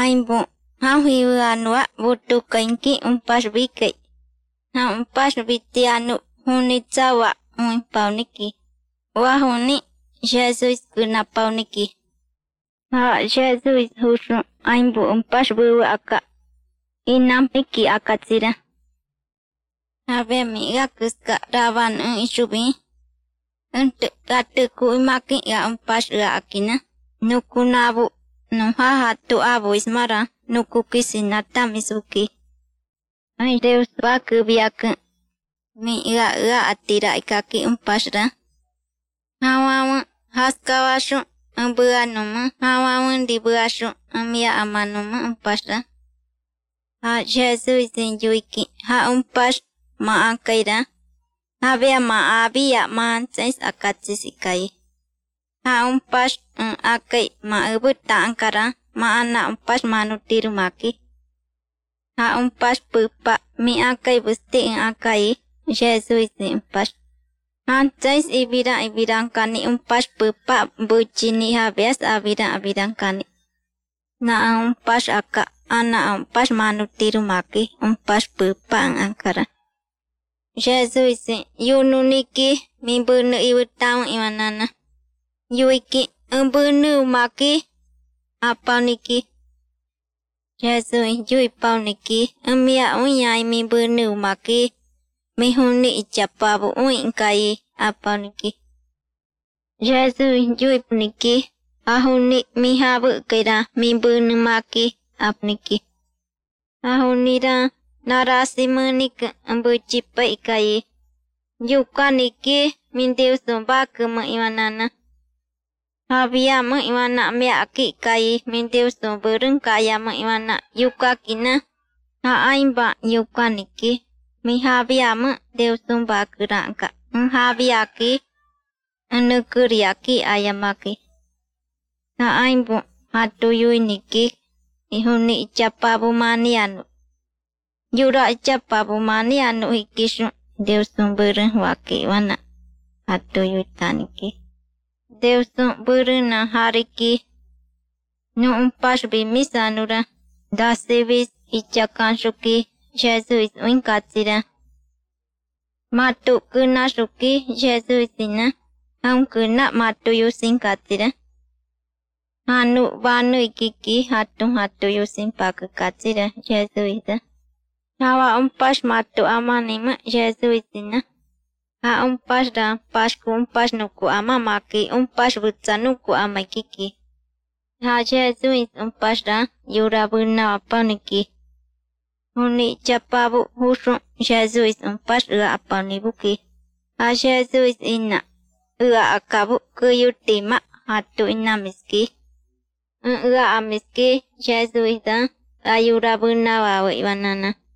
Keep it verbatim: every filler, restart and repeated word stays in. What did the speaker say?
Aimbo, hahiu anua butuh kainki umpas bike. Ha umpas bitianu huni cawa un pauniki. Wahuni Jesus kuna pauniki. Ha Jesus husu aimbo umpas bu aka. Inam iki akatsira. Habe mi gakuska rawan un isubi. Untuk kata ku imaki ya umpas ya akina. Nuku nabu. No haha tu abu ismara nuku kisinata misuki. Ay Deus baku biaku. Mi ia ia atira ikaki umpasra. Hawamu haskawashu ambuanuma. Hawamu dibuashu amia amanuma umpasra. Ha Jesus injuiki. Ha umpas maakaira. Ha bea maabia maances akatsisikai. Ha umpas akai ma ubuta angkara ma anak umpas manutiru maki. Ha umpas pupa mi akai busti akai Jesus umpas. Hancais ibira ibirang kani umpas pupa bucini habias abirang abirang kani. Na umpas aka anak umpas manutiru maki umpas pupa angkara. Jesus yununiki mi bunu iwutang imanana. Yuiki umbunu maki apa niki Jesus yui pau niki umia unya mi bunu maki mi huni icapabu uin kai apa niki Jesus yui niki ahuni mi habu kira mi bunu maki apa niki ahunira narasi menik umbuci pai kai yuka niki min Deus bak ma imanana. Habia ma iwana mea aki kai min Deus no burung kaya ma iwana yuka kina. Ha aimba yuka niki. Mi habia ma Deus no bakurangka. Habia ki. Nukuri aki ayamaki. Ha aimbo hatu yui niki. Ihuni icapabu manianu. Yura icapabu manianu ikisu. Deus no burung waki wana. Hatu yui taniki. Deus no buruna hariki. No umpas bimisa nura. Dasibis icakan suki. Jesus winkatsira. Matu kuna suki. Jesus ina. Ham kuna matu yusin katsira. Hanu banu ikiki. Hatu hatu yusin paku katsira. Jesus ina. Hawa umpas matu amanima. Jesus ina. Ha umpas da pasku umpas nuku ama maki umpas butsa nuku ama kiki. Ha Jesus umpas da yura buna apa niki. Huni capabu husu Jesus umpas ua apa nibuki. Ha Jesus ina ua akabu kuyutima hatu ina miski. Ua amiski Jesus da ayura buna wawe iwanana.